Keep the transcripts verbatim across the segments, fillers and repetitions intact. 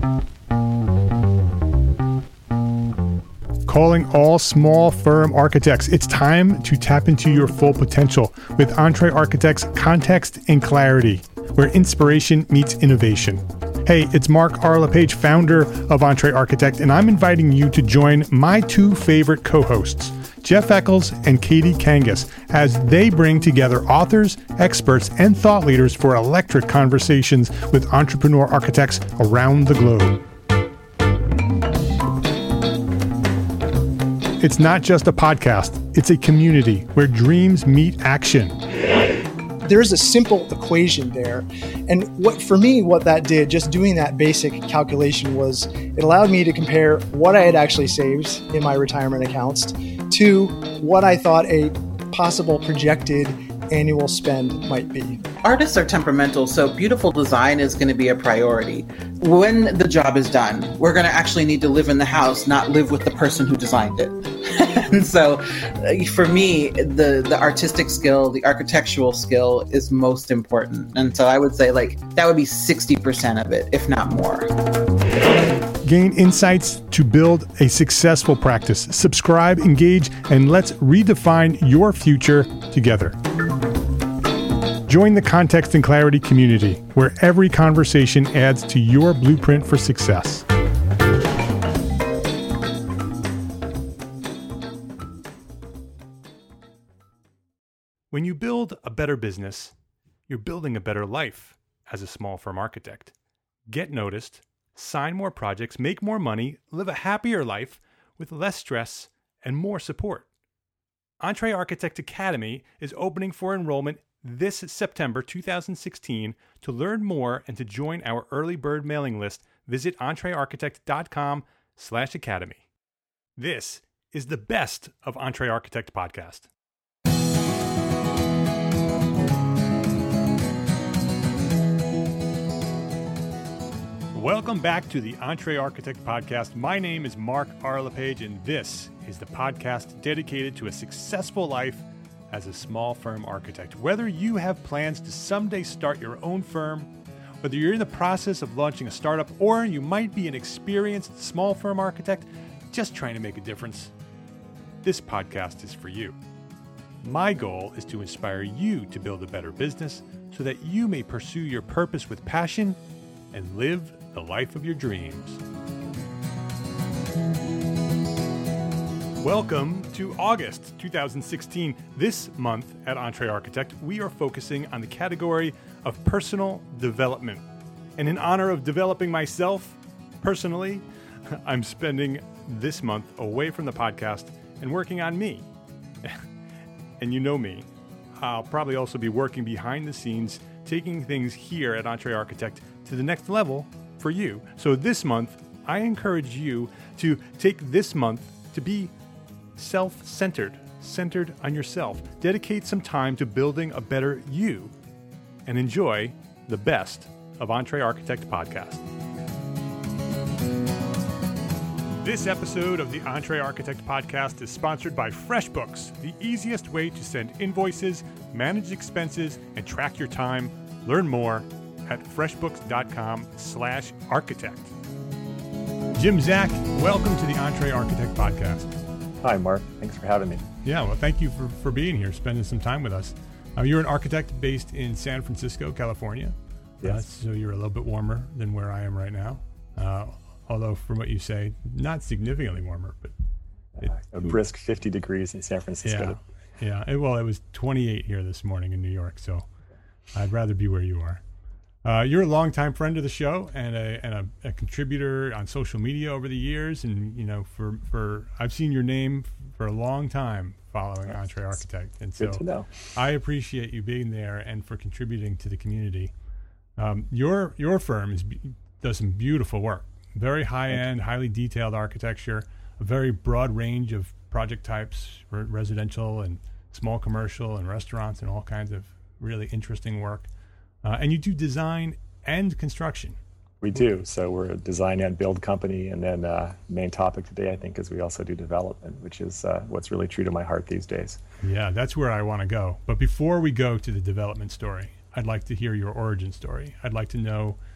Calling all small firm architects. It's time to tap into your full potential with Entre Architects Context and Clarity, where inspiration meets innovation. Hey, it's Mark R. LePage, founder of Entre Architect, and I'm inviting you to join my two favorite co-hosts, Jeff Eccles and Katie Kangas, as they bring together authors, experts, and thought leaders for electric conversations with entrepreneur architects around the globe. It's not just a podcast, it's a community where dreams meet action. There's a simple equation there. And what for me, what that did, just doing that basic calculation, was it allowed me to compare what I had actually saved in my retirement accounts to what I thought a possible projected annual spend might be. Artists are temperamental, so beautiful design is going to be a priority. When the job is done, we're going to actually need to live in the house, not live with the person who designed it. And so uh, for me, the, the artistic skill, the architectural skill is most important. And so I would say like that would be sixty percent of it, if not more. Gain insights to build a successful practice. Subscribe, engage, and let's redefine your future together. Join the Context and Clarity community, where every conversation adds to your blueprint for success. When you build a better business, you're building a better life as a small firm architect. Get noticed, sign more projects, make more money, live a happier life with less stress and more support. Entre Architect Academy is opening for enrollment this September two thousand sixteen. To learn more and to join our early bird mailing list, visit entrearchitect.com slash academy. This is the best of Entre Architect podcast. Welcome back to the Entre Architect podcast. My name is Mark R. LePage, and this is the podcast dedicated to a successful life as a small firm architect. Whether you have plans to someday start your own firm, whether you're in the process of launching a startup, or you might be an experienced small firm architect just trying to make a difference, this podcast is for you. My goal is to inspire you to build a better business so that you may pursue your purpose with passion and live the life of your dreams. Welcome to August two thousand sixteen. This month at Entre Architect, we are focusing on the category of personal development. And in honor of developing myself personally, I'm spending this month away from the podcast and working on me. And you know me, I'll probably also be working behind the scenes, taking things here at Entre Architect to the next level for you. So this month, I encourage you to take this month to be self-centered, centered on yourself. Dedicate some time to building a better you and enjoy the best of Entre Architect podcast. This episode of the Entre Architect podcast is sponsored by FreshBooks, the easiest way to send invoices, manage expenses, and track your time. Learn more at freshbooks.com slash architect. Jim Zach, welcome to the Entre Architect podcast. Hi, Mark. Thanks for having me. Yeah, well, thank you for, for being here, spending some time with us. Uh, you're an architect based in San Francisco, California. Yes. Uh, so you're a little bit warmer than where I am right now. Uh, although from what you say, not significantly warmer, but it, uh, a brisk fifty degrees in San Francisco. Yeah, yeah. It, well, it was twenty-eight here this morning in New York, so I'd rather be where you are. Uh, you're a longtime friend of the show and a and a, a contributor on social media over the years, and you know, for for I've seen your name for a long time following Entre Architect, and so good to know. I appreciate you being there and for contributing to the community. Um, your your firm is does some beautiful work, very high end, highly detailed architecture, a very broad range of project types, re- residential and small commercial and restaurants and all kinds of really interesting work. Uh, and you do design and construction. We do. So we're a design and build company. And then uh, main topic today, I think, is we also do development, which is uh, what's really true to my heart these days. Yeah, that's where I want to go. But before we go to the development story, I'd like to hear your origin story. I'd like to know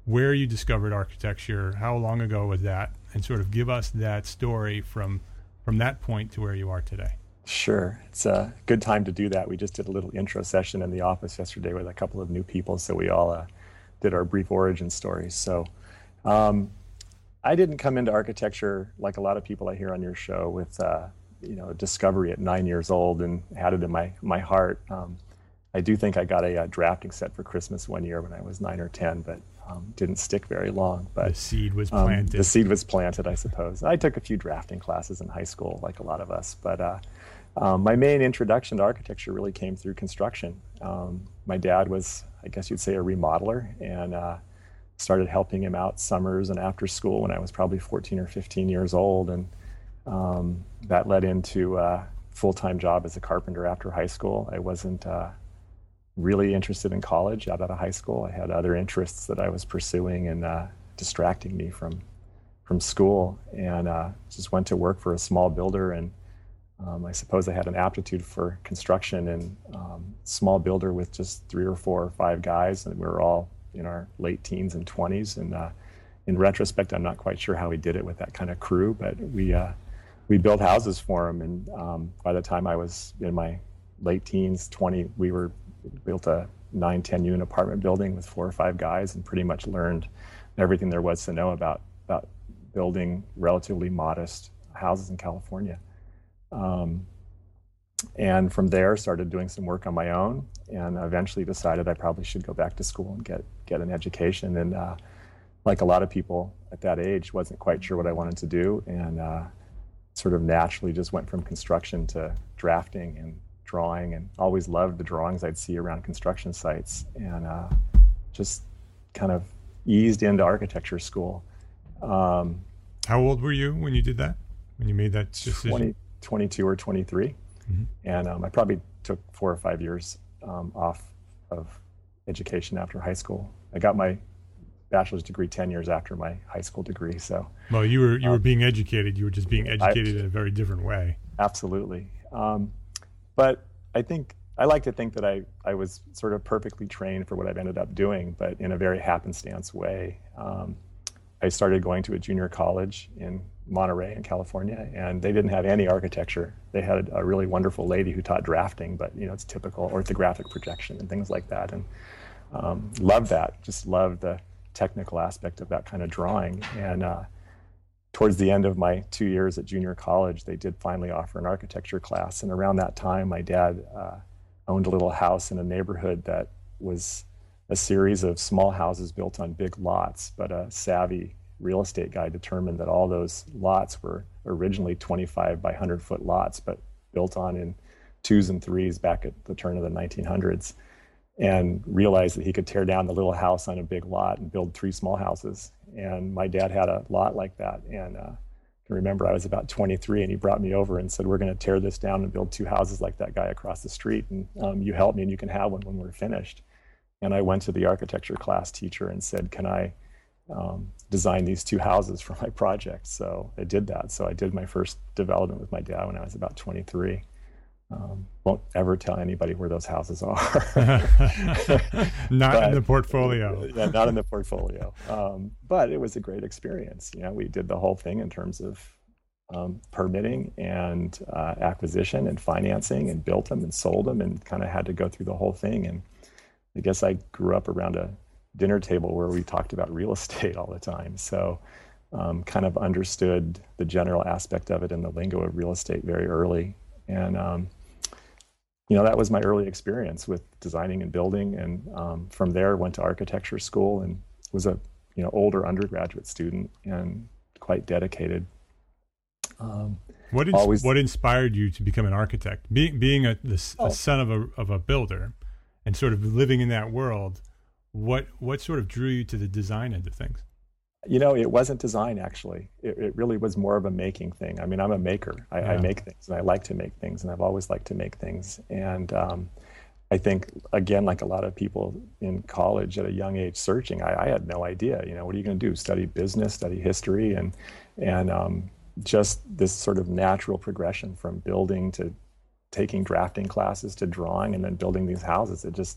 where you discovered architecture, how long ago was that, and sort of give us that story from from that point to where you are today. Sure. It's a good time to do that. We just did a little intro session in the office yesterday with a couple of new people, so we all uh, did our brief origin stories. So um, I didn't come into architecture like a lot of people I hear on your show with uh, you know, discovery at nine years old and had it in my, my heart. Um, I do think I got a, a drafting set for Christmas one year when I was nine or ten, but um, didn't stick very long. But the seed was planted. Um, the seed was planted, I suppose. I took a few drafting classes in high school, like a lot of us, but uh, Um, my main introduction to architecture really came through construction. Um, my dad was, I guess you'd say, a remodeler, and uh, started helping him out summers and after school when I was probably fourteen or fifteen years old, and um, that led into a full-time job as a carpenter after high school. I wasn't uh, really interested in college out of high school. I had other interests that I was pursuing and uh, distracting me from, from school, and uh, just went to work for a small builder. And Um, I suppose I had an aptitude for construction, and um, small builder with just three or four or five guys, and we were all in our late teens and twenties. And uh, in retrospect, I'm not quite sure how we did it with that kind of crew, but we uh, we built houses for them. And um, by the time I was in my late teens, twenty, we were built a nine, ten unit apartment building with four or five guys, and pretty much learned everything there was to know about about building relatively modest houses in California. Um, and from there started doing some work on my own, and eventually decided I probably should go back to school and get get an education. And uh, like a lot of people at that age, wasn't quite sure what I wanted to do, and uh, sort of naturally just went from construction to drafting and drawing, and always loved the drawings I'd see around construction sites, and uh, just kind of eased into architecture school. Um, How old were you when you did that, when you made that decision? twenty, twenty-two or twenty-three. Mm-hmm. And um, I probably took four or five years um, off of education after high school. I got my bachelor's degree ten years after my high school degree. So, well, you were you um, were being educated. You were just being educated I, in a very different way. Absolutely. Um, but I think I like to think that I, I was sort of perfectly trained for what I've ended up doing, but in a very happenstance way. Um, I started going to a junior college in Monterey in California, and they didn't have any architecture. They had a really wonderful lady who taught drafting, but you know, it's typical orthographic projection and things like that. And um, loved that, just loved the technical aspect of that kind of drawing. And uh, towards the end of my two years at junior college, they did finally offer an architecture class. And around that time, my dad uh, owned a little house in a neighborhood that was a series of small houses built on big lots, but a savvy real estate guy determined that all those lots were originally twenty-five by one hundred foot lots, but built on in twos and threes back at the turn of the nineteen hundreds, and realized that he could tear down the little house on a big lot and build three small houses. And my dad had a lot like that. And uh, I can remember I was about twenty-three, and he brought me over and said, "We're going to tear this down and build two houses like that guy across the street. And um, you help me and you can have one when we're finished." And I went to the architecture class teacher and said, "Can I um, design these two houses for my project?" So I did that. So I did my first development with my dad when I was about twenty-three. Um, won't ever tell anybody where those houses are. Not but, in the portfolio. Yeah, not in the portfolio. Um, but it was a great experience. You know, we did the whole thing in terms of um, permitting and uh, acquisition and financing, and built them and sold them, and kind of had to go through the whole thing. And I guess I grew up around a dinner table where we talked about real estate all the time. So um, kind of understood the general aspect of it and the lingo of real estate very early. And, um, you know, that was my early experience with designing and building. And um, from there, went to architecture school and was a, you know, older undergraduate student and quite dedicated. Um, what, ins- always, what inspired you to become an architect? Being, being a, the, oh. a son of a, of a builder, and sort of living in that world, what what sort of drew you to the design end of things? You know, it wasn't design, actually. It, it really was more of a making thing. I mean, I'm a maker. I, yeah. I make things, and I like to make things, and I've always liked to make things. And um, I think, again, like a lot of people in college at a young age searching, I, I had no idea, you know, what are you going to do? Study business, study history, and, and um, just this sort of natural progression from building to taking drafting classes to drawing and then building these houses. It just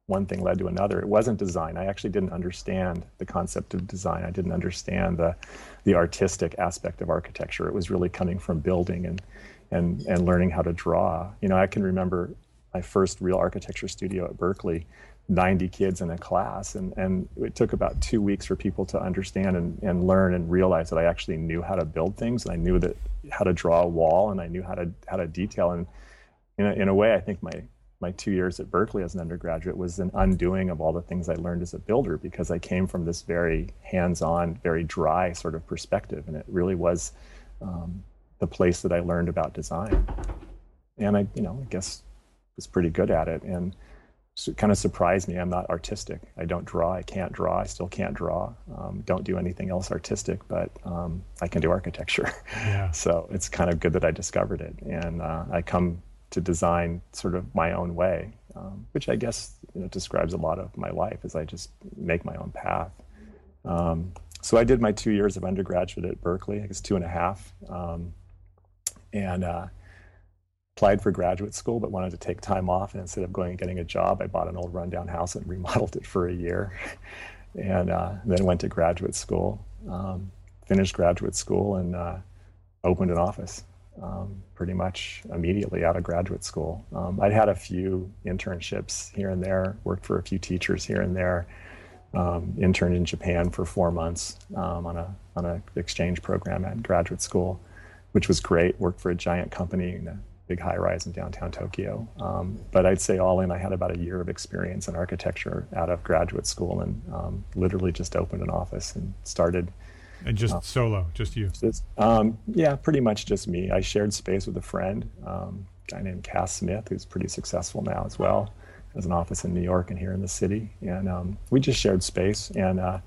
one thing led to another. It wasn't design. I actually didn't understand the concept of design. I didn't understand the the artistic aspect of architecture. It was really coming from building and and and learning how to draw. You know, I can remember my first real architecture studio at Berkeley, ninety kids in a class, and and it took about two weeks for people to understand and, and learn and realize that I actually knew how to build things, and I knew that how to draw a wall, and I knew how to how to detail. And in a, in a way, I think my my two years at Berkeley as an undergraduate was an undoing of all the things I learned as a builder, because I came from this very hands-on, very dry sort of perspective, and it really was um, the place that I learned about design. And I, you know, I guess was pretty good at it, and so it kind of surprised me. I'm not artistic. I don't draw. I can't draw. I still can't draw. Um, don't do anything else artistic, but um, I can do architecture. Yeah. So it's kind of good that I discovered it, and uh, I come to design sort of my own way, um, which I guess, you know, describes a lot of my life, as I just make my own path. Um, so I did my two years of undergraduate at Berkeley, I guess two and a half, um, and uh, applied for graduate school, but wanted to take time off. And instead of going and getting a job, I bought an old rundown house and remodeled it for a year, and uh, then went to graduate school, um, finished graduate school, and uh, opened an office. Um, pretty much immediately out of graduate school. Um, I'd had a few internships here and there, worked for a few teachers here and there, um, interned in Japan for four months um, on a on an exchange program at graduate school, which was great. Worked for a giant company in a big high-rise in downtown Tokyo. Um, but I'd say all in, I had about a year of experience in architecture out of graduate school, and um, literally just opened an office and started. And just uh, solo, just you? Just, um, yeah, pretty much just me. I shared space with a friend, um, a guy named Cass Smith, who's pretty successful now as well, has an office in New York and here in the city. And um, we just shared space. And uh,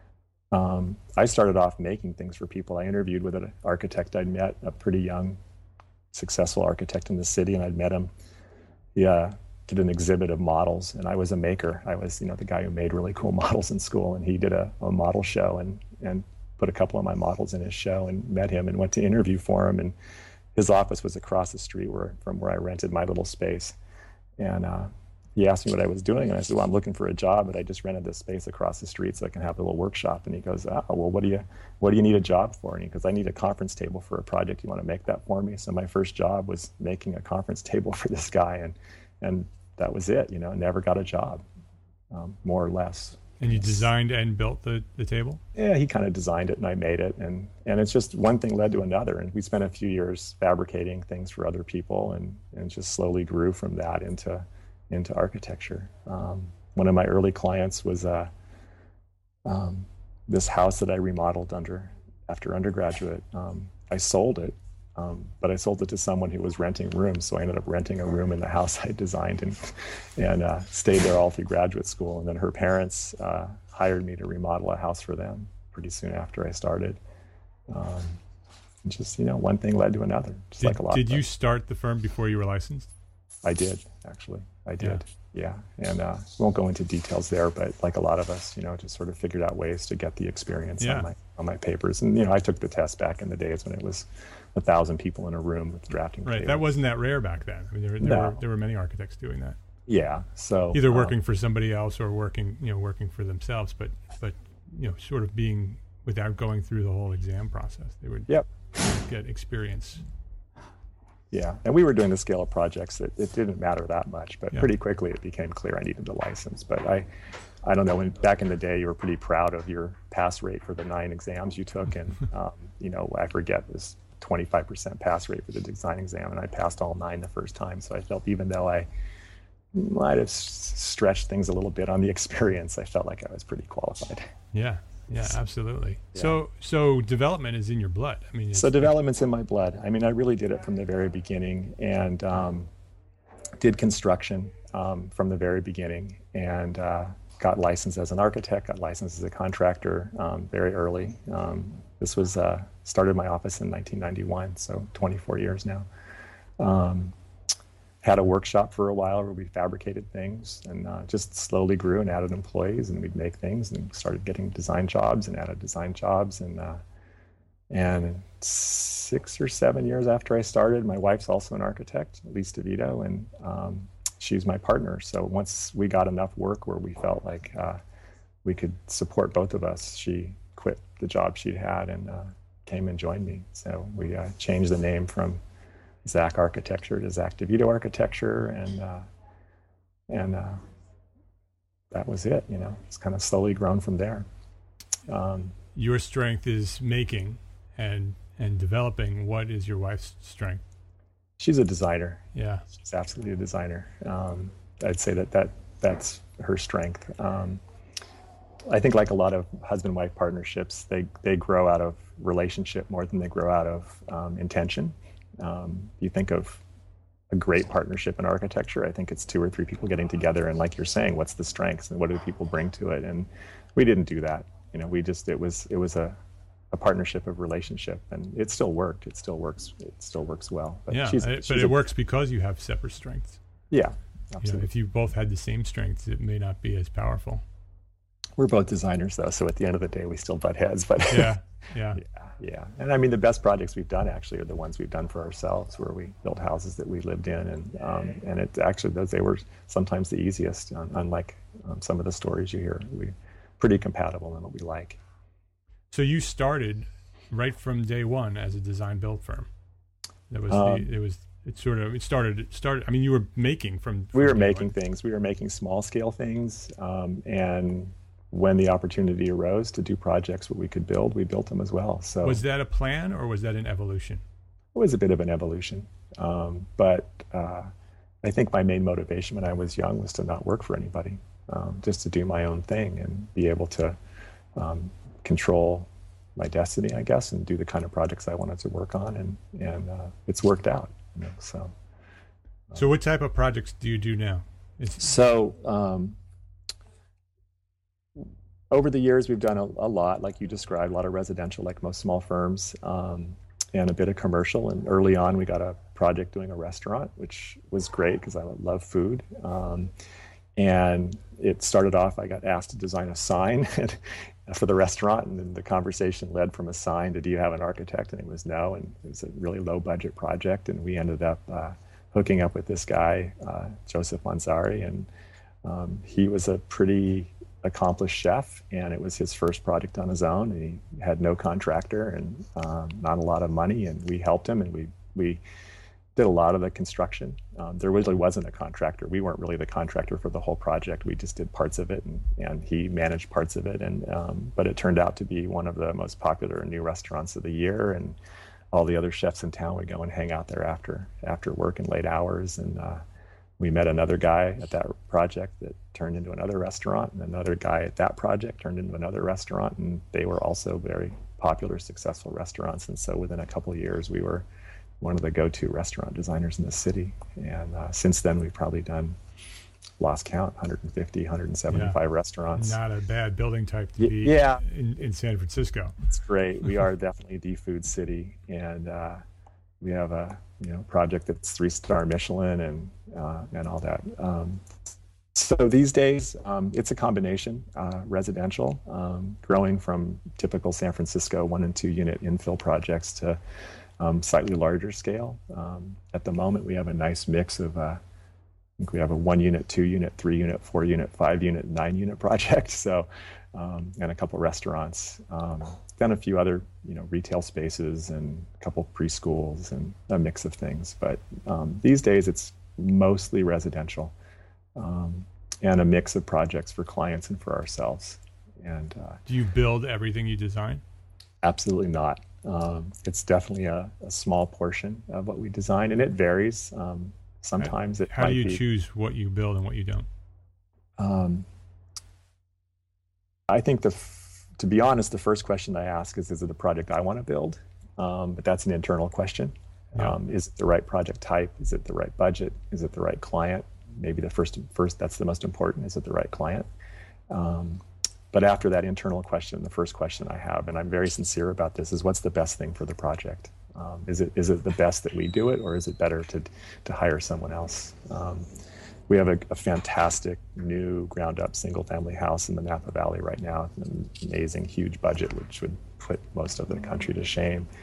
um, I started off making things for people. I interviewed with an architect I'd met, a pretty young, successful architect in the city, and I'd met him. He uh, did an exhibit of models, and I was a maker. I was, you know, the guy who made really cool models in school, and he did a, a model show, and and put a couple of my models in his show, and met him and went to interview for him. And his office was across the street where, from where I rented my little space. And uh, he asked me what I was doing, and I said, well, I'm looking for a job, but I just rented this space across the street so I can have a little workshop. And he goes, oh, well, what do you what do you need a job for? And he goes, I need a conference table for a project. You want to make that for me? So my first job was making a conference table for this guy, and and that was it. You know, never got a job, um, more or less. And you designed and built the, the table? Yeah, he kind of designed it and I made it. And, and it's just one thing led to another. And we spent a few years fabricating things for other people, and, and just slowly grew from that into, into architecture. Um, one of my early clients was uh, um, this house that I remodeled under after undergraduate. Um, I sold it, um, but I sold it to someone who was renting rooms. So I ended up renting a room in the house I designed, and and uh, stayed there all through graduate school. And then her parents uh, hired me to remodel a house for them pretty soon after I started. Um, just, you know, one thing led to another, just did, like a lot. Did of you start the firm before you were licensed? I did, actually. I did, yeah. yeah. And uh, won't go into details there, but like a lot of us, you know, just sort of figured out ways to get the experience yeah. on my on my papers. And, you know, I took the test back in the days when it was a thousand people in a room with drafting Right, tables. that wasn't that rare back then. I mean, there, there, No. were, there were many architects doing that. Yeah, so Either working um, for somebody else or working, you know, working for themselves, but, but you know, sort of being, without going through the whole exam process. They would Yep. get experience. Yeah, and we were doing the scale of projects that it didn't matter that much, but Yeah. pretty quickly it became clear I needed a license. But I, I don't know, when back in the day you were pretty proud of your pass rate for the nine exams you took, and um, you know, I forget, it was twenty-five percent pass rate for the design exam, and I passed all nine the first time. So I felt, even though I might have s- stretched things a little bit on the experience, I felt like I was pretty qualified. Yeah, yeah, absolutely. Yeah. So, so development is in your blood. I mean, it's, So development's in my blood. I mean, I really did it from the very beginning, and um, did construction um, from the very beginning, and uh, got licensed as an architect, got licensed as a contractor um, very early. Um, this was, uh, started my office in nineteen ninety-one, so twenty-four years now. Um, had a workshop for a while where we fabricated things, and uh, just slowly grew and added employees, and we'd make things and started getting design jobs and added design jobs. And uh, and six or seven years after I started, my wife's also an architect, Lise DeVito, and um, she's my partner. So once we got enough work where we felt like uh, we could support both of us, she quit the job she'd had and uh, came and joined me. So we uh, changed the name from Zach Architecture to Zach DeVito Architecture, and uh, and uh, that was it. You know, it's kind of slowly grown from there. Um, Your strength is making and and developing. What is your wife's strength? She's a designer. Yeah, she's absolutely a designer. Um, I'd say that, that that's her strength. Um, I think like a lot of husband-wife partnerships, they, they grow out of relationship more than they grow out of um, intention. Um, you think of a great partnership in architecture, I think it's two or three people getting together and, like you're saying, what's the strengths and what do people bring to it? And we didn't do that. You know, we just, it was, it was a, a partnership of relationship, and it still worked. It still works. It still works well. But yeah, she's, it, she's but it a, works because you have separate strengths. Yeah, absolutely. You know, if you both had the same strengths, it may not be as powerful. We're both designers, though, so at the end of the day, we still butt heads. But yeah, yeah, yeah, yeah. And I mean, the best projects we've done actually are the ones we've done for ourselves, where we built houses that we lived in, and um, and it actually those they were sometimes the easiest. Um, unlike um, some of the stories you hear, we pretty compatible in what we like. So you started right from day one as a design build firm. That was um, the, it was it sort of it started it started. I mean, you were making from, from we were making one. things. We were making small scale things, um, and when the opportunity arose to do projects where we could build, we built them as well. So was that a plan or was that an evolution? It was a bit of an evolution, um, but uh, I think my main motivation when I was young was to not work for anybody, um, just to do my own thing and be able to um, control my destiny, I guess, and do the kind of projects I wanted to work on, and and uh, it's worked out. You know, so. Um, so, what type of projects do you do now? It's- so, um, over the years, we've done a, a lot, like you described, a lot of residential, like most small firms, um, and a bit of commercial. And early on, we got a project doing a restaurant, which was great because I love food. Um, and it started off, I got asked to design a sign for the restaurant, and then the conversation led from a sign to, do you have an architect? And it was no, and it was a really low budget project, and we ended up uh, hooking up with this guy, uh, Joseph Manzari, and um, he was a pretty accomplished chef, and it was his first project on his own, and he had no contractor and um, not a lot of money, and we helped him, and we we did a lot of the construction. Um, there really wasn't a contractor. We weren't really the contractor for the whole project. We just did parts of it, and, and he managed parts of it. And um, but it turned out to be one of the most popular new restaurants of the year, and all the other chefs in town would go and hang out there after after work and late hours. And uh, we met another guy at that project that turned into another restaurant, and another guy at that project turned into another restaurant, and they were also very popular, successful restaurants. And so within a couple of years, we were one of the go-to restaurant designers in the city. And uh, since then, we've probably done, lost count, one hundred fifty, one hundred seventy-five yeah. restaurants. Not a bad building type to y- be yeah. in, in San Francisco. It's great. We are definitely the food city. And uh, we have a you know project that's three-star Michelin and uh, and all that. Um, so these days, um, it's a combination, uh, residential, um, growing from typical San Francisco one and two unit infill projects to Um, slightly larger scale. Um, at the moment, we have a nice mix of, uh, I think we have a one unit, two unit, three unit, four unit, five unit, nine unit project. So, um, and a couple restaurants. Um, then a few other, you know, retail spaces and a couple preschools and a mix of things. But um, these days, it's mostly residential um, and a mix of projects for clients and for ourselves. And uh, do you build everything you design? Absolutely not. Um, it's definitely a, a small portion of what we design, and it varies. Um, sometimes how, it How might do you be, choose what you build and what you don't? Um, I think, the f- to be honest, the first question I ask is, is it a project I want to build? Um, but that's an internal question. Yeah. Um, is it the right project type? Is it the right budget? Is it the right client? Maybe the first, first that's the most important. Is it the right client? Um, But after that internal question, the first question I have, and I'm very sincere about this, is what's the best thing for the project? Um, is it is it the best that we do it, or is it better to to hire someone else? Um, we have a, a fantastic new ground-up single-family house in the Napa Valley right now, an amazing, huge budget, which would put most of the country to shame.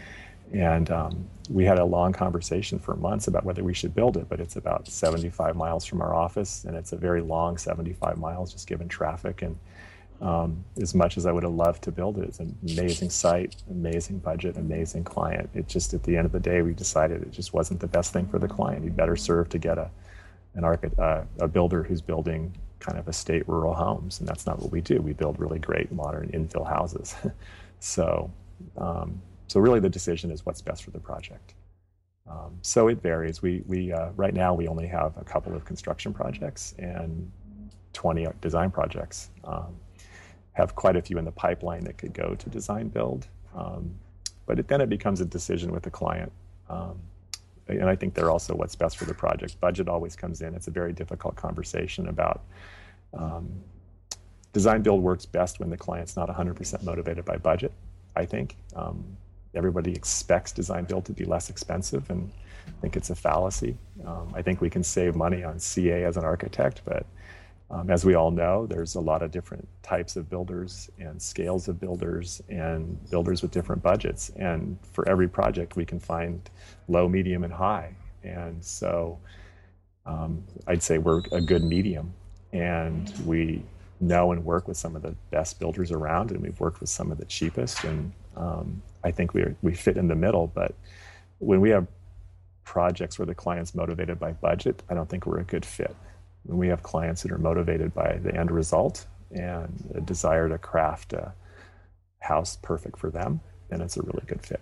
And um, we had a long conversation for months about whether we should build it, but it's about seventy-five miles from our office, and it's a very long seventy-five miles just given traffic. And um, as much as I would have loved to build it, it's an amazing site, amazing budget, amazing client. It just, at the end of the day, we decided it just wasn't the best thing for the client. He'd better serve to get a an archi- uh, a builder who's building kind of estate rural homes, and that's not what we do. We build really great modern infill houses. so, um, so really the decision is what's best for the project. Um, so it varies. We we uh, right now we only have a couple of construction projects and twenty design projects. Um, have quite a few in the pipeline that could go to design build, um, but it, then it becomes a decision with the client. Um, And I think they're also what's best for the project. Budget always comes in. It's a very difficult conversation about um, design build works best when the client's not one hundred percent motivated by budget, I think. Um, everybody expects design build to be less expensive, and I think it's a fallacy. Um, I think we can save money on C A as an architect, but um, as we all know, there's a lot of different types of builders and scales of builders and builders with different budgets. And for every project, we can find low, medium, and high. And so um, I'd say we're a good medium. And we know and work with some of the best builders around, and we've worked with some of the cheapest. And um, I think we we fit in the middle. But when we have projects where the client's motivated by budget, I don't think we're a good fit. When we have clients that are motivated by the end result and a desire to craft a house perfect for them, then it's a really good fit.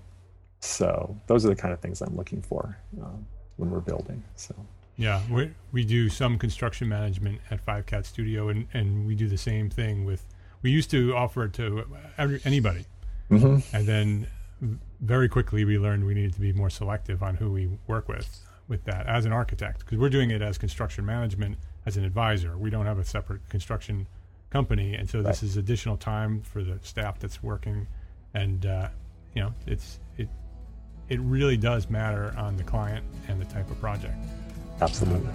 So those are the kind of things I'm looking for um, when we're building. So yeah, we we do some construction management at Five Cat Studio, and, and we do the same thing with. We used to offer it to every, anybody, mm-hmm. and then very quickly we learned we needed to be more selective on who we work with with that as an architect, because we're doing it as construction management as an advisor. We don't have a separate construction company, and so right. This is additional time for the staff that's working, and uh, you know, it's it it really does matter on the client and the type of project. Absolutely.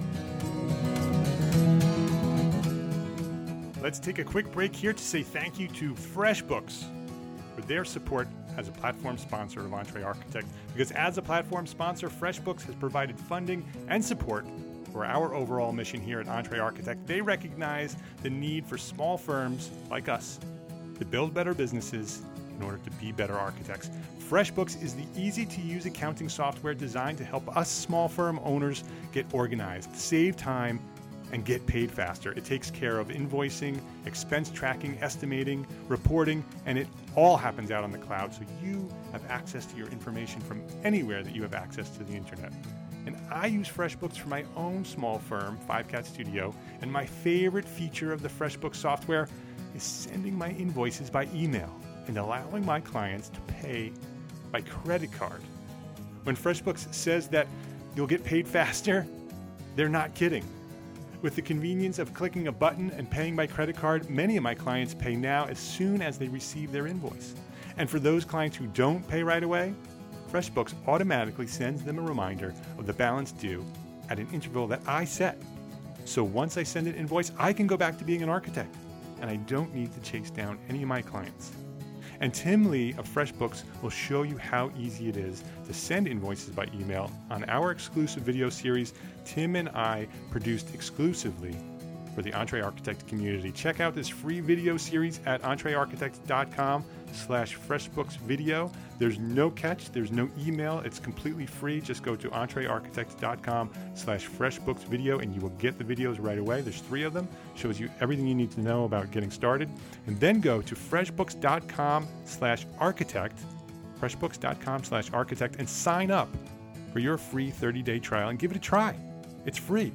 Let's take a quick break here to say thank you to FreshBooks for their support as a platform sponsor of Entre Architect, because as a platform sponsor, FreshBooks has provided funding and support for our overall mission here at Entre Architect. They recognize the need for small firms like us to build better businesses in order to be better architects. FreshBooks is the easy-to-use accounting software designed to help us small firm owners get organized, save time, and get paid faster. It takes care of invoicing, expense tracking, estimating, reporting, and it all happens out on the cloud, so you have access to your information from anywhere that you have access to the internet. And I use FreshBooks for my own small firm, Five Cat Studio, and my favorite feature of the FreshBooks software is sending my invoices by email and allowing my clients to pay by credit card. When FreshBooks says that you'll get paid faster, they're not kidding. With the convenience of clicking a button and paying by credit card, many of my clients pay now as soon as they receive their invoice. And for those clients who don't pay right away, FreshBooks automatically sends them a reminder of the balance due at an interval that I set. So once I send an invoice, I can go back to being an architect, and I don't need to chase down any of my clients. And Tim Lee of FreshBooks will show you how easy it is to send invoices by email on our exclusive video series Tim and I produced exclusively for the Entre Architect community. Check out this free video series at entrearchitect.com slash FreshBooks video. There's no catch. There's no email. It's completely free. Just go to entrearchitect.com slash FreshBooks video and you will get the videos right away. There's three of them. Shows you everything you need to know about getting started. And then go to freshbooks.com slash architect, freshbooks.com slash architect, and sign up for your free thirty-day trial and give it a try. It's free.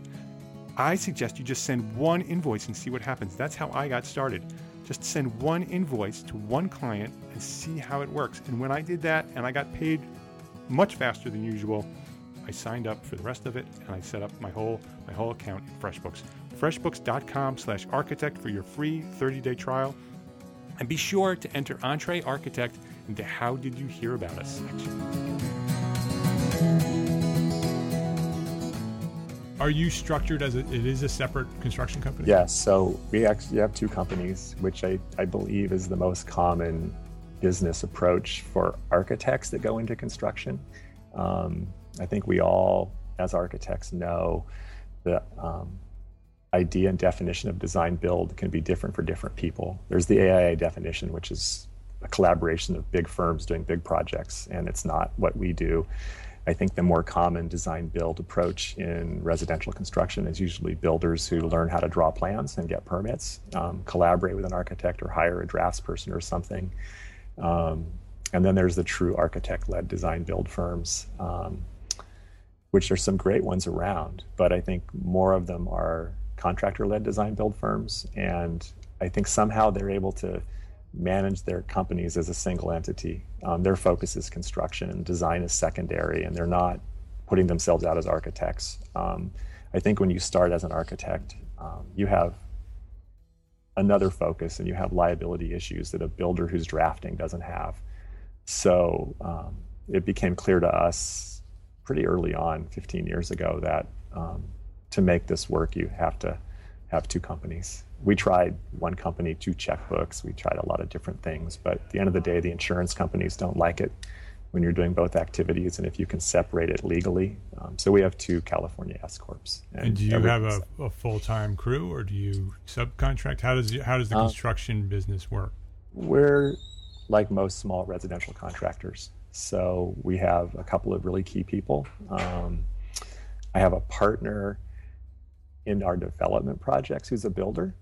I suggest you just send one invoice and see what happens. That's how I got started. Just send one invoice to one client and see how it works. And when I did that and I got paid much faster than usual, I signed up for the rest of it and I set up my whole my whole account in FreshBooks. freshbooks.com slash architect for your free thirty-day trial. And be sure to enter Entre Architect into How Did You Hear About Us section. Are you structured as a, it is a separate construction company? Yes. So we actually have two companies, which I, I believe is the most common business approach for architects that go into construction. Um, I think we all, as architects, know the um, idea and definition of design build can be different for different people. There's the A I A definition, which is a collaboration of big firms doing big projects, and it's not what we do. I think the more common design build approach in residential construction is usually builders who learn how to draw plans and get permits, um, collaborate with an architect or hire a draftsperson or something. Um, and then there's the true architect-led design build firms, um, which are some great ones around, but I think more of them are contractor-led design build firms, and I think somehow they're able to manage their companies as a single entity. Um, their focus is construction and design is secondary, and they're not putting themselves out as architects. Um, I think when you start as an architect, um, you have another focus and you have liability issues that a builder who's drafting doesn't have. So um, it became clear to us pretty early on, fifteen years ago, that um, to make this work, you have to have two companies. We tried one company, two checkbooks. We tried a lot of different things, but at the end of the day, the insurance companies don't like it when you're doing both activities, and if you can separate it legally. Um, so we have two California S corps. And, and do you have a, a full-time crew, or do you subcontract? How does how does the construction um, business work? We're like most small residential contractors. So we have a couple of really key people. Um, I have a partner in our development projects who's a builder.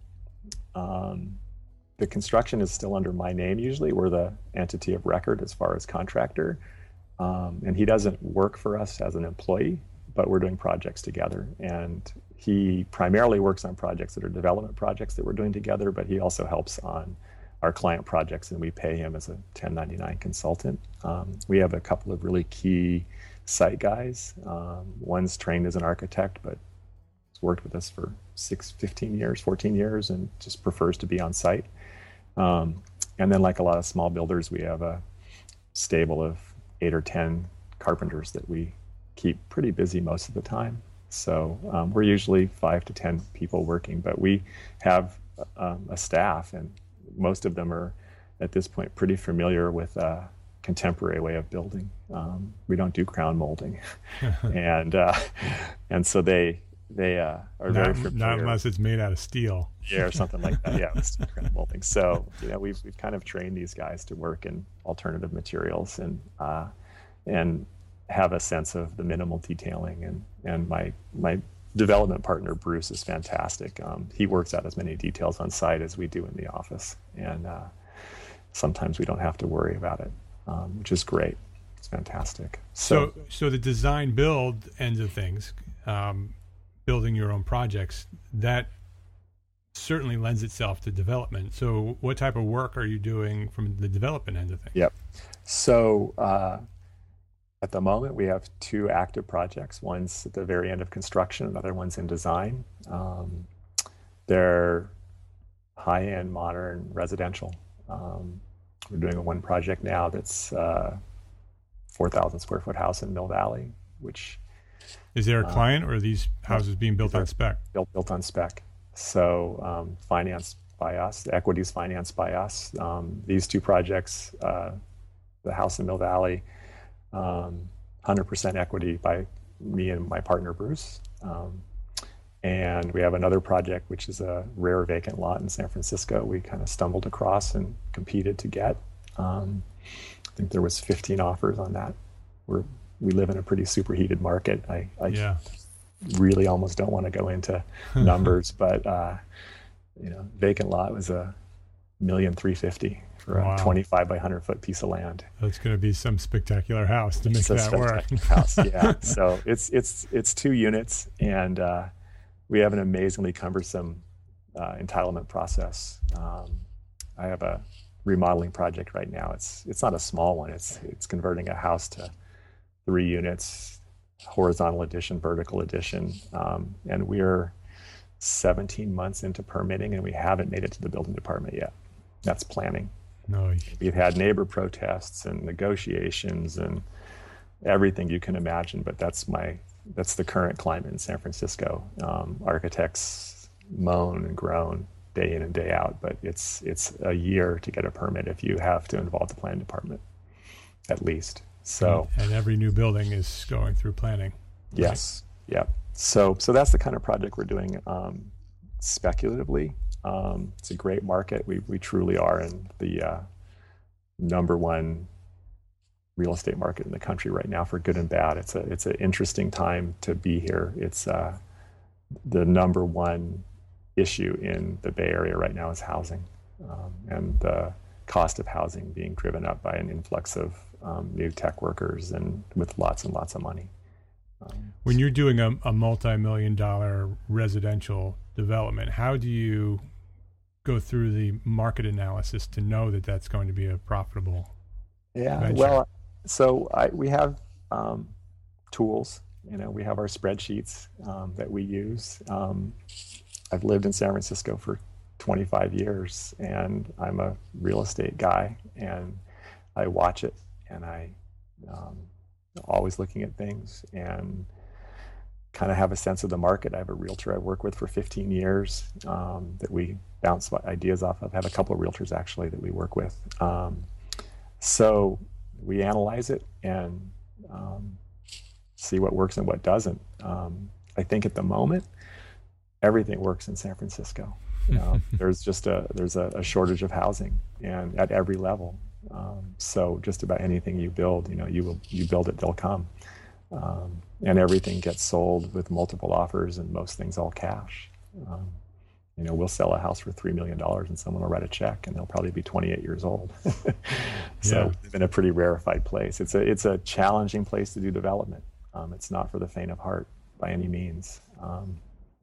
Um, the construction is still under my name usually. We're the entity of record as far as contractor. Um, and he doesn't work for us as an employee, but we're doing projects together. And he primarily works on projects that are development projects that we're doing together, but he also helps on our client projects, and we pay him as a ten ninety-nine consultant. Um, we have a couple of really key site guys. Um, one's trained as an architect, but worked with us for six, fifteen years, fourteen years, and just prefers to be on site. Um, and then like a lot of small builders, we have a stable of eight or ten carpenters that we keep pretty busy most of the time. So um, we're usually five to ten people working, but we have um, a staff, and most of them are at this point pretty familiar with a contemporary way of building. Um, we don't do crown molding. and uh, and so they They uh, are not, very familiar. Not unless it's made out of steel. Yeah, or something like that. Yeah, it's crown molding. So, you know, we've we've kind of trained these guys to work in alternative materials and uh, and have a sense of the minimal detailing. And, and my my development partner Bruce is fantastic. Um, he works out as many details on site as we do in the office, and uh, sometimes we don't have to worry about it, um, which is great. It's fantastic. So, so, so the design build end of things. Um, building your own projects, that certainly lends itself to development. So what type of work are you doing from the development end of things? Yep. So uh, at the moment, we have two active projects. One's at the very end of construction, another one's in design. Um, they're high-end, modern residential. Um, we're doing one project now that's uh, four thousand square foot house in Mill Valley, which is there a client, or are these houses being built on spec? Built built on spec. So um, financed by us. The equity is financed by us. Um, these two projects, uh, the house in Mill Valley, um, one hundred percent equity by me and my partner Bruce. Um, and we have another project, which is a rare vacant lot in San Francisco. We kind of stumbled across and competed to get. Um, I think there was fifteen offers on that. We're We live in a pretty superheated market. I, I yeah. really almost don't want to go into numbers, but uh, you know, vacant lot was a million three fifty for wow. a twenty-five by one hundred foot piece of land. That's going to be some spectacular house to make it's that work. House, yeah. So it's it's it's two units, and uh, we have an amazingly cumbersome uh, entitlement process. Um, I have a remodeling project right now. It's it's not a small one. It's it's converting a house to three units, horizontal addition, vertical addition, um, and we're seventeen months into permitting, and we haven't made it to the building department yet. That's planning. No, we've had neighbor protests and negotiations and everything you can imagine, but that's my that's the current climate in San Francisco. Um, architects moan and groan day in and day out, but it's it's a year to get a permit if you have to involve the planning department, at least. So and, and every new building is going through planning. Yes, right? Yeah. So so that's the kind of project we're doing um, speculatively. Um, it's a great market. We we truly are in the uh, number one real estate market in the country right now, for good and bad. It's a it's an interesting time to be here. It's uh, the number one issue in the Bay Area right now is housing, um, and the cost of housing being driven up by an influx of um, new tech workers and with lots and lots of money. Um, when you're doing a, a multi-million dollar residential development, how do you go through the market analysis to know that that's going to be a profitable yeah venture? Well, so I, we have um, tools. You know, we have our spreadsheets um, that we use. Um, I've lived in San Francisco for twenty-five years, and I'm a real estate guy, and I watch it, and I um, always looking at things and kind of have a sense of the market. I have a realtor I work with for fifteen years um, that we bounce ideas off of. I have a couple of realtors actually that we work with. Um, so we analyze it and um, see what works and what doesn't. Um, I think at the moment, everything works in San Francisco. Um, there's just a there's a, a shortage of housing, and at every level. Um, so just about anything you build, you know, you will you build it, they'll come, um, and everything gets sold with multiple offers, and most things all cash. Um, you know, we'll sell a house for three million dollars, and someone will write a check, and they'll probably be twenty-eight years old. So yeah. We live in a pretty rarefied place. It's a it's a challenging place to do development. Um, it's not for the faint of heart by any means. Um,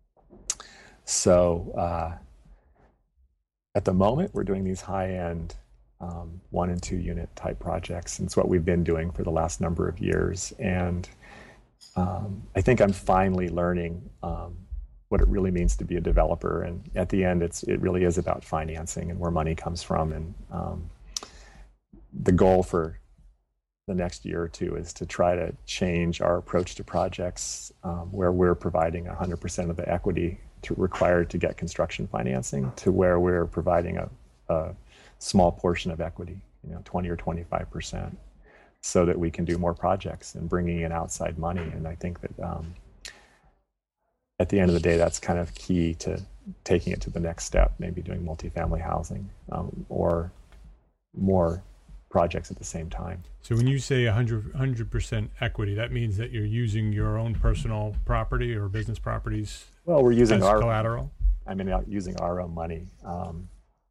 so uh, at the moment, we're doing these high-end um, one and two unit type projects. And it's what we've been doing for the last number of years. And um, I think I'm finally learning um, what it really means to be a developer. And at the end, it's it really is about financing and where money comes from. And um, the goal for the next year or two is to try to change our approach to projects um, where we're providing one hundred percent of the equity to, required to get construction financing, to where we're providing a, a small portion of equity, you know, twenty or twenty-five percent, so that we can do more projects and bringing in outside money. And I think that um, at the end of the day, that's kind of key to taking it to the next step, maybe doing multifamily housing um, or more projects at the same time. So when you say one hundred percent equity, that means that you're using your own personal property or business properties well, we're using as our collateral? I mean, using our own money. Um,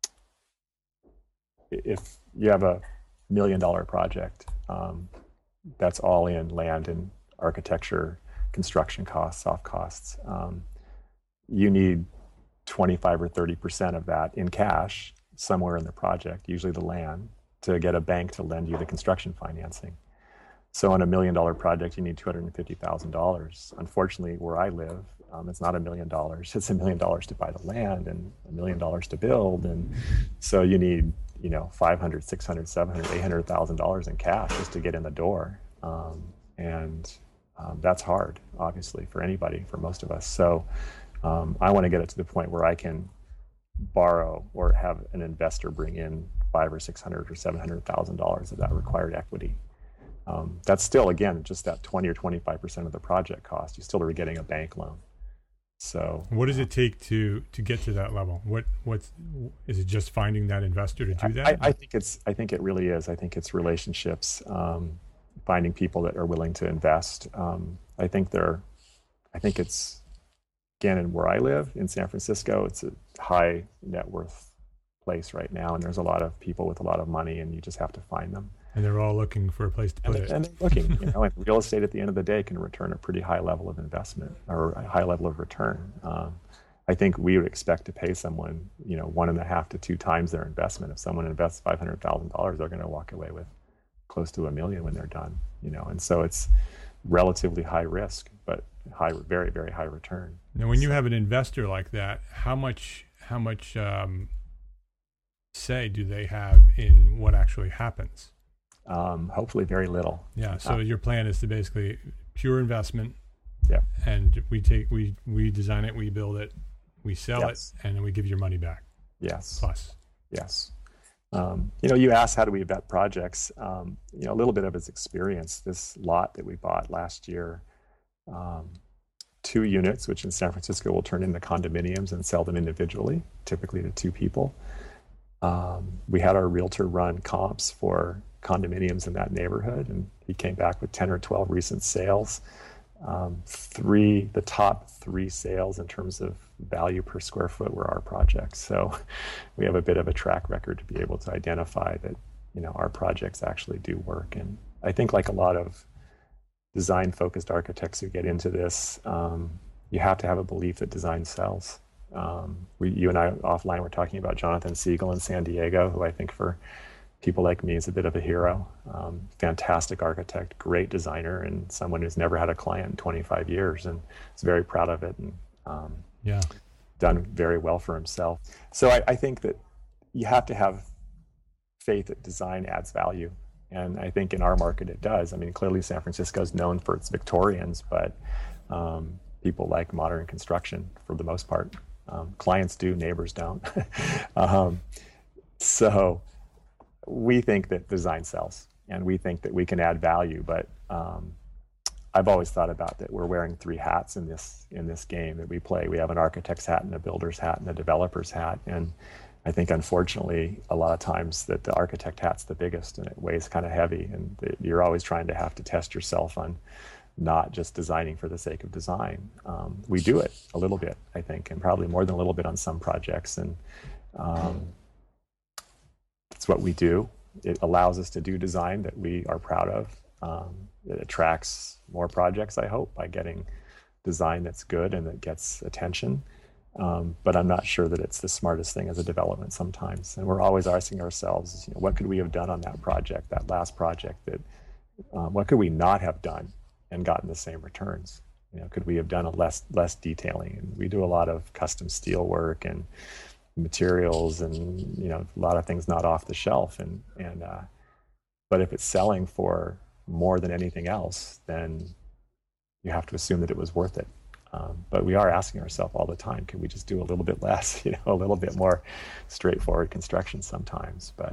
if you have a million dollar project, um, that's all in land and architecture, construction costs, soft costs. Um, you need twenty-five or thirty percent of that in cash somewhere in the project, usually the land, to get a bank to lend you the construction financing. So on a million dollar project, you need two hundred fifty thousand dollars. Unfortunately, where I live, um, it's not a million dollars. It's a million dollars to buy the land and a million dollars to build. And so you need, you know, five hundred, six hundred, seven hundred, eight hundred thousand dollars in cash just to get in the door. Um, and um, that's hard, obviously, for anybody, for most of us. So um, I want to get it to the point where I can borrow or have an investor bring in five or six hundred or seven hundred thousand dollars of that required equity. Um, that's still, again, just that twenty or twenty-five percent of the project cost. You still are getting a bank loan. So what does it take to to get to that level? What what's is it just finding that investor to do that? I, I think it's I think it really is. I think it's relationships, um, finding people that are willing to invest. Um, I think they're I think it's again in where I live in San Francisco, it's a high net worth place right now, and there's a lot of people with a lot of money, and you just have to find them. And they're all looking for a place to put and, it. And they're looking, you know, and real estate at the end of the day can return a pretty high level of investment or a high level of return. Um, I think we would expect to pay someone, you know, one and a half to two times their investment. If someone invests five hundred thousand dollars, they're going to walk away with close to a million when they're done, you know, and so it's relatively high risk, but high, very, very high return. Now, when you have an investor like that, how much, how much um, say do they have in what actually happens? Um, hopefully very little. Yeah. So uh, your plan is to basically pure investment. Yeah. And we take, we, we design it, we build it, we sell yes. it, and then we give your money back. Yes. plus. Yes. Um, you know, you asked how do we vet projects. Um, you know, a little bit of his experience. This lot that we bought last year, um, two units, which in San Francisco will turn into condominiums and sell them individually, typically to two people. Um, we had our realtor run comps for condominiums in that neighborhood, and he came back with ten or twelve recent sales. Um, three, the top three sales in terms of value per square foot were our projects. So we have a bit of a track record to be able to identify that, you know, our projects actually do work. And I think like a lot of design-focused architects who get into this, um, you have to have a belief that design sells. Um, we, you and I offline were talking about Jonathan Siegel in San Diego, who I think for people like me is a bit of a hero. Um, fantastic architect, great designer, and someone who's never had a client in twenty-five years and is very proud of it and um, yeah. done very well for himself. So I, I think that you have to have faith that design adds value. And I think in our market it does. I mean, clearly San Francisco is known for its Victorians, but um, people like modern construction for the most part. Um, clients do, neighbors don't. um, so we think that design sells, and we think that we can add value. But um, I've always thought about that we're wearing three hats in this in this game that we play. We have an architect's hat and a builder's hat and a developer's hat. And I think, unfortunately, a lot of times that the architect hat's the biggest, and it weighs kind of heavy. And you're always trying to have to test yourself on not just designing for the sake of design. Um, we do it a little bit, I think, and probably more than a little bit on some projects. And um, it's what we do. It allows us to do design that we are proud of. Um, it attracts more projects, I hope, by getting design that's good and that gets attention. Um, but I'm not sure that it's the smartest thing as a development sometimes. And we're always asking ourselves, you know, what could we have done on that project, that last project? That um, what could we not have done and gotten the same returns? You know, could we have done a less less detailing? And we do a lot of custom steel work and materials, and you know, a lot of things not off the shelf. And and uh, but if it's selling for more than anything else, then you have to assume that it was worth it. Um, but we are asking ourselves all the time, can we just do a little bit less, you know, a little bit more straightforward construction sometimes? But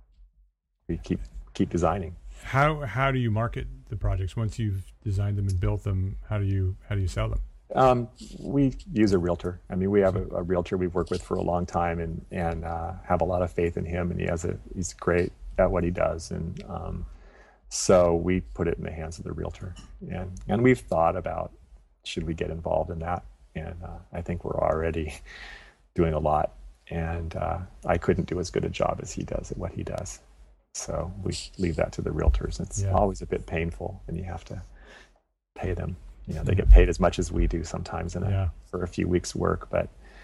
we keep keep designing. How how do you market the projects once you've designed them and built them? How do you how do you sell them? Um, we use a realtor. I mean, we have a, a realtor we've worked with for a long time, and and uh, have a lot of faith in him. And he has a he's great at what he does, and um, so we put it in the hands of the realtor. And and we've thought about, should we get involved in that? And uh, I think we're already doing a lot. And uh, I couldn't do as good a job as he does at what he does. So we leave that to the realtors. It's yeah. always a bit painful, and you have to pay them. You know, they get paid as much as we do sometimes in a, yeah. for a few weeks' work. But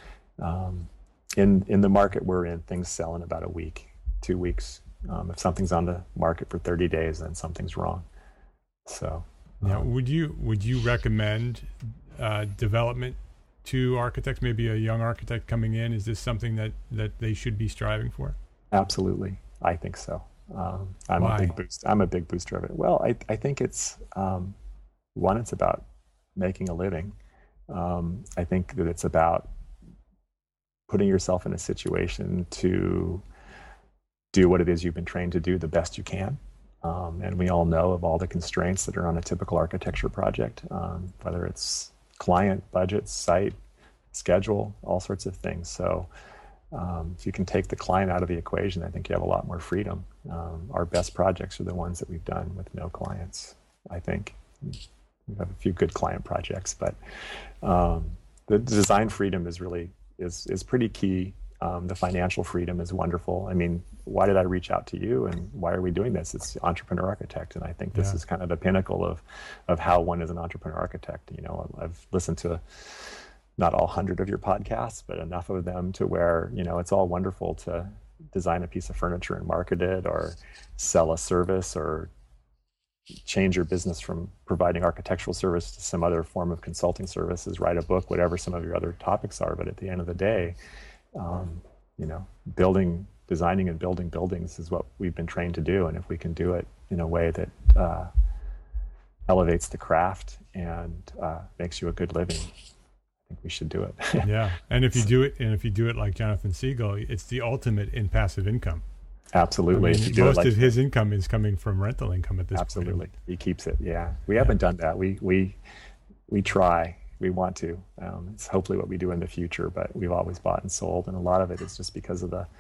um, in in the market we're in, things sell in about a week, two weeks. Um, if something's on the market for thirty days, then something's wrong. So. Now, would you would you recommend uh, development to architects? Maybe a young architect coming in, is this something that, that they should be striving for? Absolutely, I think so. Um, I'm Why? a big boost. I'm a big booster of it. Well, I I think it's um, one. It's about making a living. Um, I think that it's about putting yourself in a situation to do what it is you've been trained to do the best you can. Um, and we all know of all the constraints that are on a typical architecture project, um, whether it's client, budget, site, schedule, all sorts of things. So um, if you can take the client out of the equation, I think you have a lot more freedom. Um, our best projects are the ones that we've done with no clients, I think. We have a few good client projects, but um, the design freedom is really is is pretty key. Um, the financial freedom is wonderful. I mean, why did I reach out to you, and why are we doing this? It's entrepreneur architect, and I think this yeah. is kind of the pinnacle of of how one is an entrepreneur architect. You know, I've listened to not all hundred of your podcasts, but enough of them to where, you know, it's all wonderful to design a piece of furniture and market it, or sell a service, or change your business from providing architectural service to some other form of consulting services, write a book, whatever some of your other topics are. But at the end of the day, um, you know, building, designing and building buildings is what we've been trained to do. And if we can do it in a way that uh, elevates the craft and uh, makes you a good living, I think we should do it. Yeah, and if you do it, and if you do it like Jonathan Siegel, it's the ultimate in passive income. Absolutely. I mean, if you do most it like, of his income is coming from rental income at this absolutely. point. Absolutely, he keeps it. Yeah, we haven't yeah. done that. We we we try. We want to. Um, it's hopefully what we do in the future, but we've always bought and sold, and a lot of it is just because of the.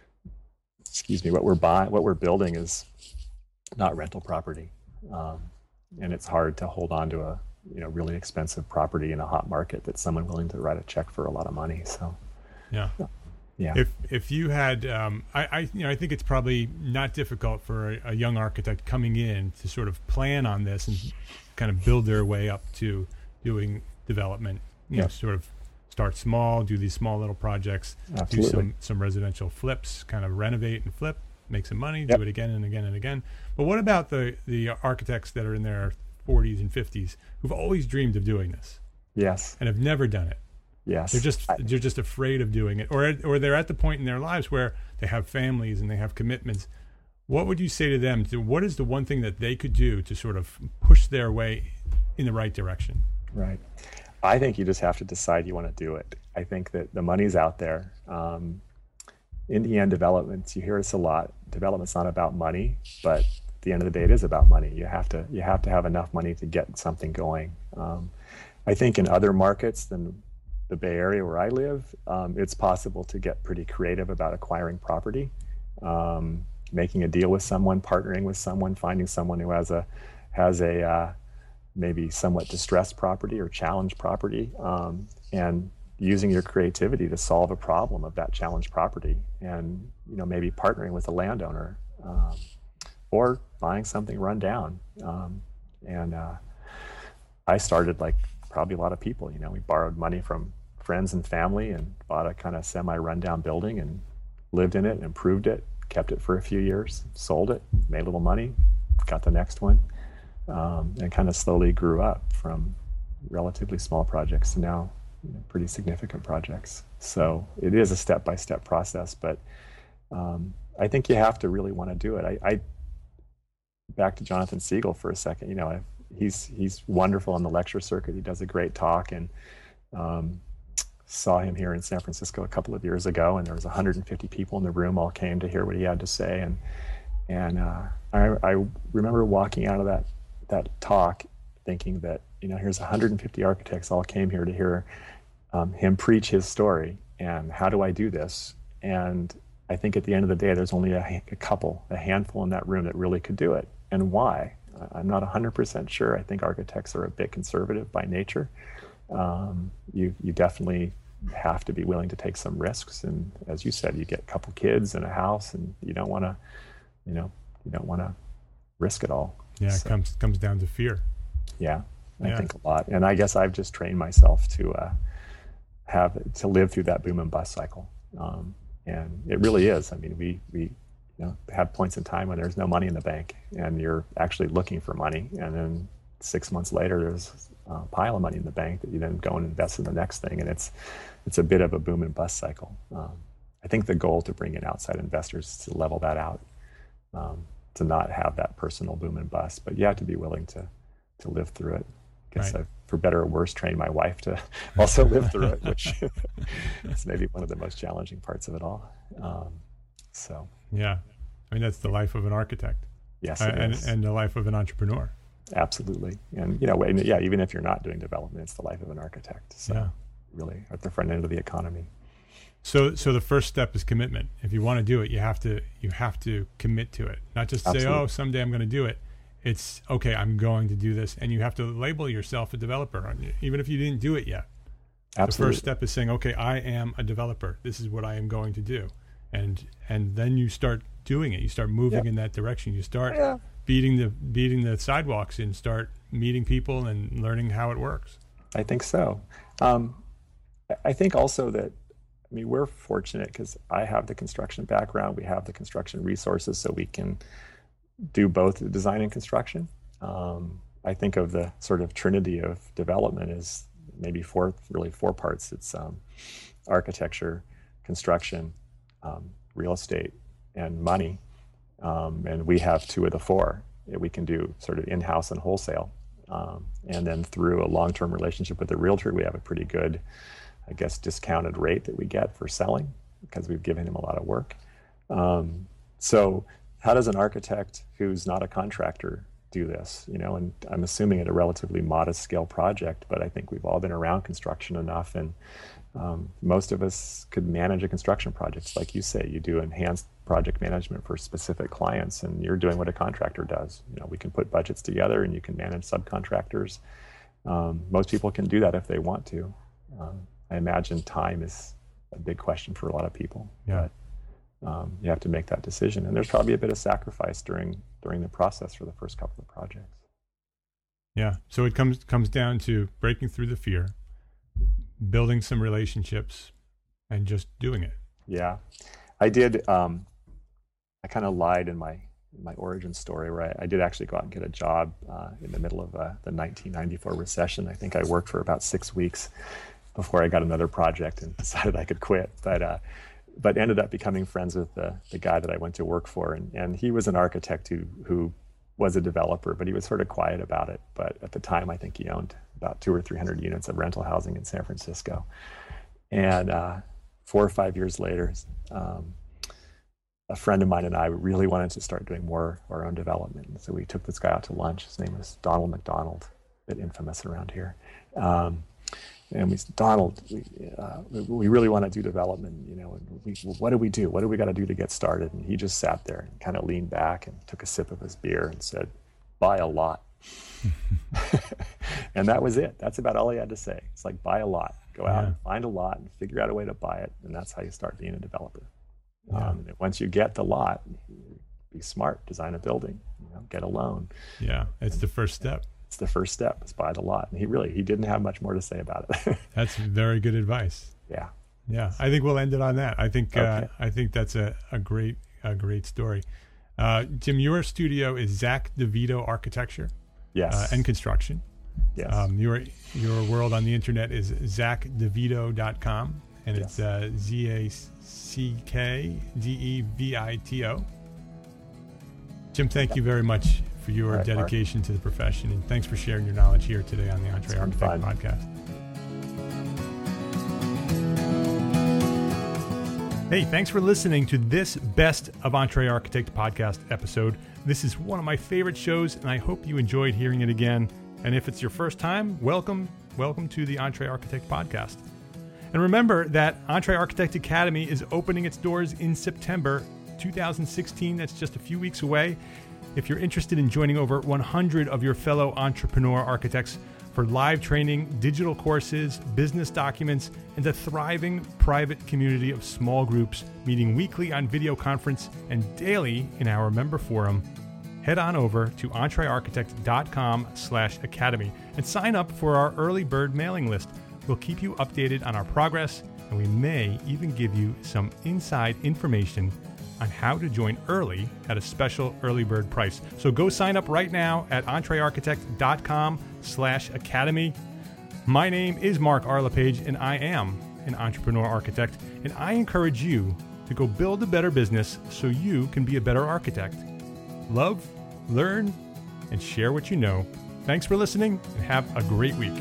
Excuse me. What we're buying, what we're building is not rental property, um, and it's hard to hold on to a you know really expensive property in a hot market that's someone willing to write a check for a lot of money. So, yeah. Yeah. If if you had, um, I, I you know I think it's probably not difficult for a, a young architect coming in to sort of plan on this and kind of build their way up to doing development. You Yeah. know, sort of start small, do these small little projects, Absolutely. do some some residential flips, kind of renovate and flip, make some money, Yep. do it again and again and again. But what about the the architects that are in their forties and fifties who've always dreamed of doing this Yes. and have never done it? Yes. They're just I, they're just afraid of doing it, or or they're at the point in their lives where they have families and they have commitments. What would you say to them? To, what is the one thing that they could do to sort of push their way in the right direction? Right. I think you just have to decide you want to do it. I think that the money's out there. Um, in the end, developments, you hear this a lot. Development's not about money, but at the end of the day, it is about money. You have to you have to have enough money to get something going. Um, I think in other markets than the Bay Area where I live, um, it's possible to get pretty creative about acquiring property, um, making a deal with someone, partnering with someone, finding someone who has a has a uh, maybe somewhat distressed property or challenged property, um, and using your creativity to solve a problem of that challenged property, and you know maybe partnering with a landowner, um, or buying something run down. Um, and uh, I started like probably a lot of people. You know, we borrowed money from friends and family and bought a kind of semi-rundown building and lived in it, improved it, kept it for a few years, sold it, made a little money, got the next one, um, and kind of slowly grew up from relatively small projects to now you know, pretty significant projects. So it is a step-by-step process, but um, I think you have to really want to do it. I, I back to Jonathan Siegel for a second. You know, I've, he's he's wonderful on the lecture circuit. He does a great talk, and um, saw him here in San Francisco a couple of years ago, and there was one hundred fifty people in the room, all came to hear what he had to say. And and uh, I, I remember walking out of that that talk thinking that, you know, here's one hundred fifty architects all came here to hear um, him preach his story, and how do I do this? And I think at the end of the day, there's only a, a couple, a handful in that room that really could do it. And why? I'm not one hundred percent sure. I think architects are a bit conservative by nature. Um, you you definitely have to be willing to take some risks, and as you said, you get a couple kids and a house, and you don't want to, you know, you don't want to risk it all. Yeah, so, it comes comes down to fear. Yeah, I Yeah. think a lot, and I guess I've just trained myself to uh, have to live through that boom and bust cycle, um, and it really is. I mean, we we you know have points in time when there's no money in the bank, and you're actually looking for money, and then six months later, there's a pile of money in the bank that you then go and invest in the next thing, and it's it's a bit of a boom and bust cycle. Um, I think the goal to bring in outside investors is to level that out, um, to not have that personal boom and bust, but you have to be willing to to live through it. I guess Right. I've, for better or worse, trained my wife to also live through it, which is maybe one of the most challenging parts of it all. Um, so Yeah, I mean that's the life of an architect, yes, uh, it and is. and the life of an entrepreneur. Absolutely. And, you know, and, yeah, even if you're not doing development, it's the life of an architect. So Yeah. really at the front end of the economy. So so the first step is commitment. If you want to do it, you have to you have to commit to it. Not just say, Absolutely. oh, someday I'm going to do it. It's okay, I'm going to do this, and you have to label yourself a developer, even if you didn't do it yet. Absolutely. The first step is saying, okay, I am a developer. This is what I am going to do, and and then you start doing it. You start moving Yeah. in that direction. You start Yeah. beating the beating the sidewalks and start meeting people and learning how it works. I think so. Um, I- I think also that, I mean, we're fortunate because I have the construction background. We have the construction resources, so we can do both the design and construction. Um, I think of the sort of trinity of development as maybe four, really four parts. It's um, architecture, construction, um, real estate, and money. Um, and we have two of the four that we can do sort of in-house and wholesale. Um, and then through a long-term relationship with the realtor, we have a pretty good, I guess, discounted rate that we get for selling because we've given him a lot of work. Um, so how does an architect who's not a contractor do this? You know, and I'm assuming at a relatively modest scale project, but I think we've all been around construction enough, and um, most of us could manage a construction project. Like you say, you do enhanced project management for specific clients, and you're doing what a contractor does. You know, we can put budgets together and you can manage subcontractors. Um, most people can do that if they want to. Um, I imagine time is a big question for a lot of people. Yeah. But um, you have to make that decision, and there's probably a bit of sacrifice during during the process for the first couple of projects. Yeah. So it comes comes down to breaking through the fear, building some relationships, and just doing it. Yeah, I did. Um, I kind of lied in my in my origin story, where I, I did actually go out and get a job uh, in the middle of uh, the nineteen ninety-four recession. I think I worked for about six weeks before I got another project and decided I could quit. But uh, but ended up becoming friends with the the guy that I went to work for, and and he was an architect who who was a developer, but he was sort of quiet about it. But at the time, I think he owned about two or three hundred units of rental housing in San Francisco. And uh, four or five years later, um, a friend of mine and I really wanted to start doing more of our own development. And so we took this guy out to lunch. His name was Donald McDonald, a bit infamous around here. Um, and we said, Donald, we, uh, we really want to do development. You know, and we, well, what do we do? What do we got to do to get started? And he just sat there and kind of leaned back and took a sip of his beer and said, buy a lot. And that was it. That's about all he had to say. It's like, buy a lot. Go out yeah. and find a lot and figure out a way to buy it. And that's how you start being a developer. Yeah. Um, and once you get the lot, be smart, design a building, you know, get a loan. Yeah, it's the first step. It's the first step, is buy the lot. And he really, he didn't have much more to say about it. That's very good advice. Yeah. Yeah, I think we'll end it on that. I think okay. uh, I think that's a, a great a great story. Uh, Jim, your studio is Zach DeVito Architecture. Yes. Uh, and Construction. Yes. Um, your your world on the internet is zach devito dot com, and yes. it's uh, Z A C K D E V I T O. Jim, thank yeah. you very much for your right, dedication Mark. to the profession, and thanks for sharing your knowledge here today on the Entre Architect podcast. Hey, thanks for listening to this Best of Entre Architect podcast episode. This is one of my favorite shows, and I hope you enjoyed hearing it again. And if it's your first time, welcome, welcome to the Entre Architect podcast. And remember that Entre Architect Academy is opening its doors in September two thousand sixteen. That's just a few weeks away. If you're interested in joining over one hundred of your fellow entrepreneur architects for live training, digital courses, business documents, and a thriving private community of small groups meeting weekly on video conference and daily in our member forum, head on over to entrearchitect.com slash academy and sign up for our early bird mailing list. We'll keep you updated on our progress, and we may even give you some inside information on how to join early at a special early bird price. So go sign up right now at entrearchitect.com slash academy. My name is Mark R. LePage, and I am an entrepreneur architect, and I encourage you to go build a better business so you can be a better architect. Love, learn, and share what you know. Thanks for listening, and have a great week.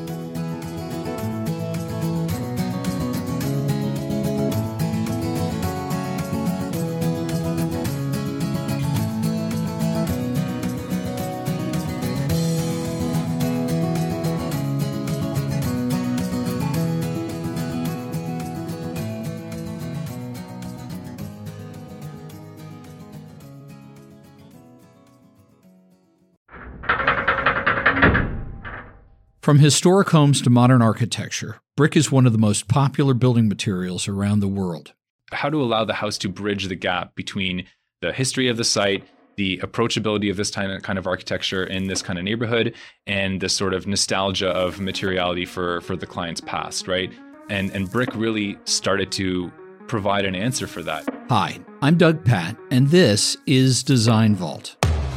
From historic homes to modern architecture, brick is one of the most popular building materials around the world. How to allow the house to bridge the gap between the history of the site, the approachability of this kind of architecture in this kind of neighborhood, and the sort of nostalgia of materiality for, for the client's past, right? And, and brick really started to provide an answer for that. Hi, I'm Doug Patt, and this is Design Vault.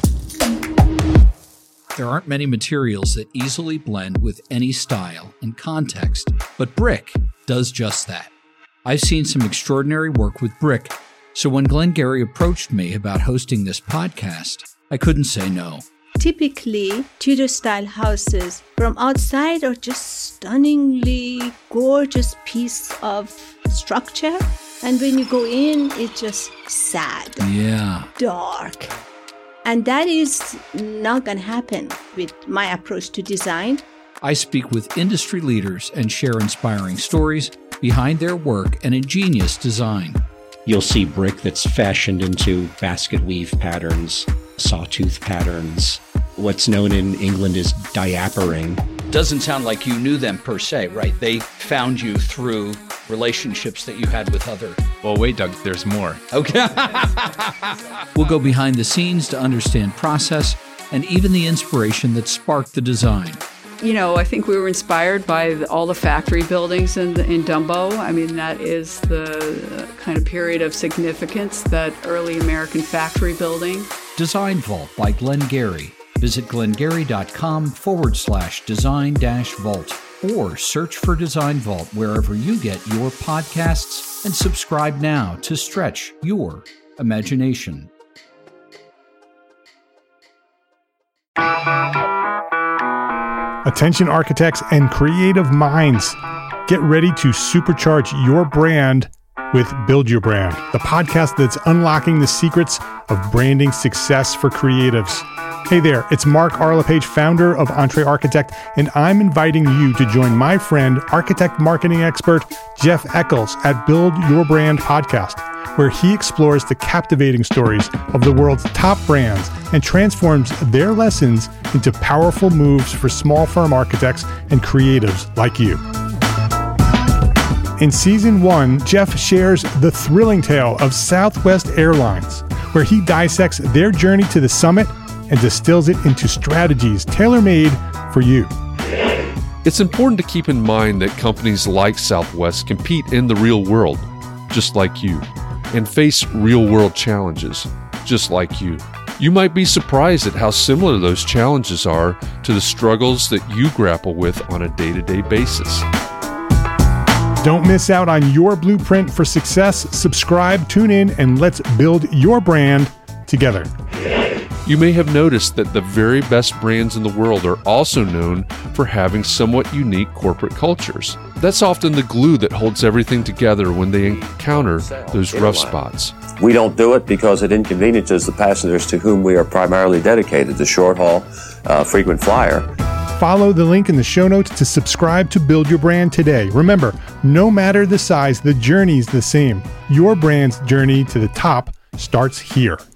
There aren't many materials that easily blend with any style and context, but brick does just that. I've seen some extraordinary work with brick, so when Glenn Gary approached me about hosting this podcast, I couldn't say no. Typically, Tudor-style houses from outside are just stunningly gorgeous piece of structure. And when you go in, it's just sad, Yeah. dark. And that is not going to happen with my approach to design. I speak with industry leaders and share inspiring stories behind their work and ingenious design. You'll see brick that's fashioned into basket weave patterns, sawtooth patterns. What's known in England as diapering. Doesn't sound like you knew them per se, right? They found you through relationships that you had with other. Well, wait, Doug, there's more. Okay. We'll go behind the scenes to understand process and even the inspiration that sparked the design. You know, I think we were inspired by the, all the factory buildings in, in Dumbo. I mean, that is the kind of period of significance, that early American factory building. Design Vault by Glengarry. Visit glengarry.com forward slash design dash vault or search for Design Vault wherever you get your podcasts and subscribe now to stretch your imagination. Attention architects and creative minds, get ready to supercharge your brand with Build Your Brand, the podcast that's unlocking the secrets of branding success for creatives. Hey there, it's Mark Arlepage, founder of Entre Architect, and I'm inviting you to join my friend, architect marketing expert Jeff Eccles at Build Your Brand podcast, where he explores the captivating stories of the world's top brands and transforms their lessons into powerful moves for small firm architects and creatives like you. In season one, Jeff shares the thrilling tale of Southwest Airlines, where he dissects their journey to the summit and distills it into strategies tailor-made for you. It's important to keep in mind that companies like Southwest compete in the real world, just like you, and face real-world challenges, just like you. You might be surprised at how similar those challenges are to the struggles that you grapple with on a day-to-day basis. Don't miss out on your blueprint for success. Subscribe, tune in, and let's build your brand together. You may have noticed that the very best brands in the world are also known for having somewhat unique corporate cultures. That's often the glue that holds everything together when they encounter those rough spots. We don't do it because it inconveniences the passengers to whom we are primarily dedicated, the short haul, uh, frequent flyer. Follow the link in the show notes to subscribe to Build Your Brand today. Remember, no matter the size, the journey's the same. Your brand's journey to the top starts here.